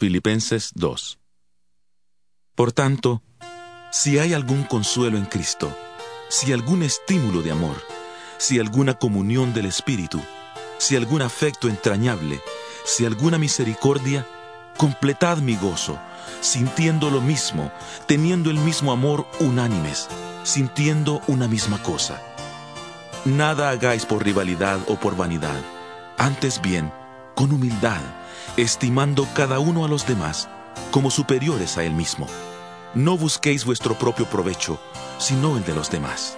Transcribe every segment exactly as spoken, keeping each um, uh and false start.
Filipenses dos. Por tanto, si hay algún consuelo en Cristo, si algún estímulo de amor, si alguna comunión del Espíritu, si algún afecto entrañable, si alguna misericordia, completad mi gozo, sintiendo lo mismo, teniendo el mismo amor unánimes, sintiendo una misma cosa. Nada hagáis por rivalidad o por vanidad, antes bien, con humildad, estimando cada uno a los demás como superiores a él mismo. No busquéis vuestro propio provecho, sino el de los demás.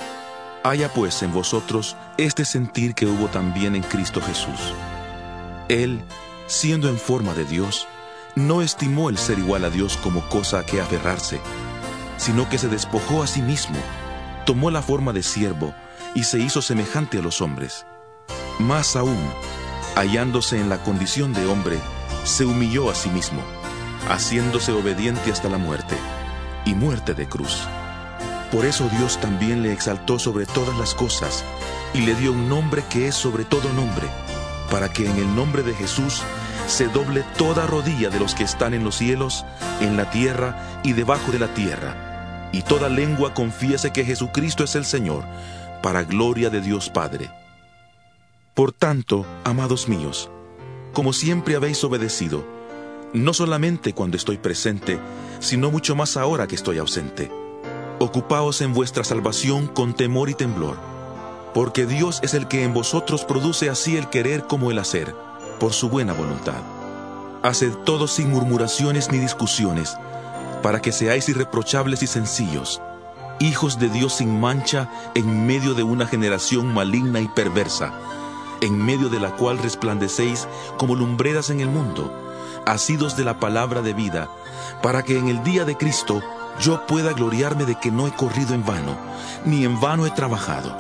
Haya pues en vosotros este sentir que hubo también en Cristo Jesús. Él, siendo en forma de Dios, no estimó el ser igual a Dios como cosa a que aferrarse, sino que se despojó a sí mismo, tomó la forma de siervo y se hizo semejante a los hombres. Más aún, hallándose en la condición de hombre, se humilló a sí mismo, haciéndose obediente hasta la muerte, y muerte de cruz. Por eso Dios también le exaltó sobre todas las cosas, y le dio un nombre que es sobre todo nombre, para que en el nombre de Jesús se doble toda rodilla de los que están en los cielos, en la tierra y debajo de la tierra, y toda lengua confiese que Jesucristo es el Señor, para gloria de Dios Padre. Por tanto, amados míos, como siempre habéis obedecido, no solamente cuando estoy presente, sino mucho más ahora que estoy ausente, ocupaos en vuestra salvación con temor y temblor, porque Dios es el que en vosotros produce así el querer como el hacer, por su buena voluntad. Haced todo sin murmuraciones ni discusiones, para que seáis irreprochables y sencillos, hijos de Dios sin mancha en medio de una generación maligna y perversa, en medio de la cual resplandecéis como lumbreras en el mundo, asidos de la palabra de vida, para que en el día de Cristo yo pueda gloriarme de que no he corrido en vano, ni en vano he trabajado.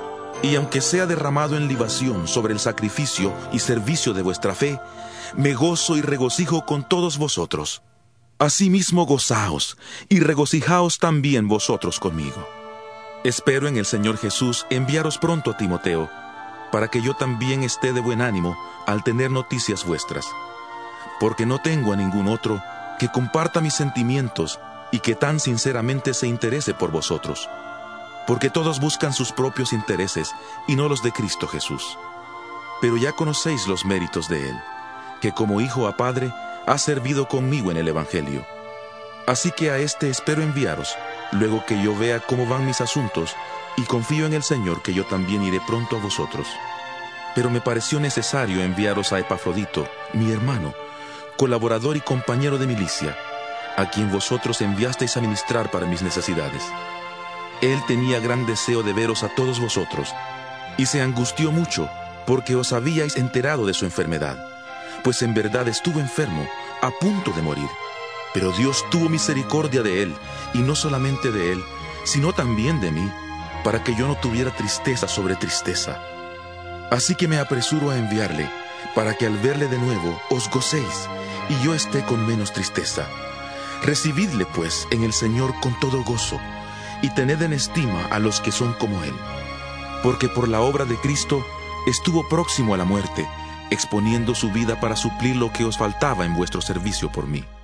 Y aunque sea derramado en libación sobre el sacrificio y servicio de vuestra fe, me gozo y regocijo con todos vosotros. Asimismo gozaos, y regocijaos también vosotros conmigo. Espero en el Señor Jesús enviaros pronto a Timoteo, para que yo también esté de buen ánimo al tener noticias vuestras, porque no tengo a ningún otro que comparta mis sentimientos y que tan sinceramente se interese por vosotros, porque todos buscan sus propios intereses y no los de Cristo Jesús. Pero ya conocéis los méritos de él, que como hijo a padre ha servido conmigo en el Evangelio. Así que a éste espero enviaros, luego que yo vea cómo van mis asuntos, y confío en el Señor que yo también iré pronto a vosotros. Pero me pareció necesario enviaros a Epafrodito, mi hermano, colaborador y compañero de milicia, a quien vosotros enviasteis a ministrar para mis necesidades. Él tenía gran deseo de veros a todos vosotros, y se angustió mucho, porque os habíais enterado de su enfermedad, pues en verdad estuvo enfermo, a punto de morir. Pero Dios tuvo misericordia de él, y no solamente de él, sino también de mí, para que yo no tuviera tristeza sobre tristeza. Así que me apresuro a enviarle, para que al verle de nuevo os gocéis, y yo esté con menos tristeza. Recibidle, pues, en el Señor con todo gozo, y tened en estima a los que son como él. Porque por la obra de Cristo estuvo próximo a la muerte, exponiendo su vida para suplir lo que os faltaba en vuestro servicio por mí.